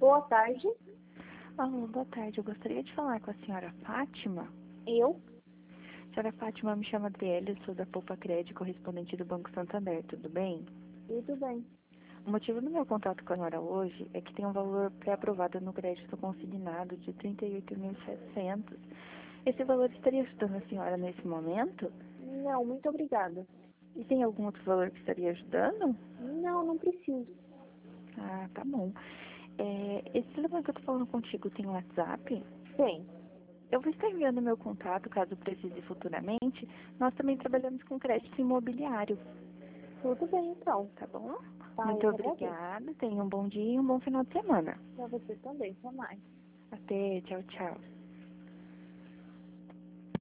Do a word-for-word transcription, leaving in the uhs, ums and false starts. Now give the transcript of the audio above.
Boa tarde. Alô, boa tarde. Eu gostaria de falar com a senhora Fátima. Eu? Senhora Fátima, me chamo Adriele, eu sou da Poupa Crédito, correspondente do Banco Santander, tudo bem? Tudo bem. O motivo do meu contato com a senhora hoje é que tem um valor pré-aprovado no crédito consignado de trinta e oito mil e setecentos. Esse valor estaria ajudando a senhora nesse momento? Não, muito obrigada. E tem algum outro valor que estaria ajudando? Não, não preciso. Ah, tá bom. É, esse telefone que eu tô falando contigo tem um WhatsApp? Tem. Eu vou estar enviando meu contato, caso precise futuramente. Nós também trabalhamos com crédito imobiliário, Tudo bem, então. tá bom? Tá, Muito eu agradeço. obrigada, tenha um bom dia e um bom final de semana. Pra você também. Até mais. Até, tchau, tchau.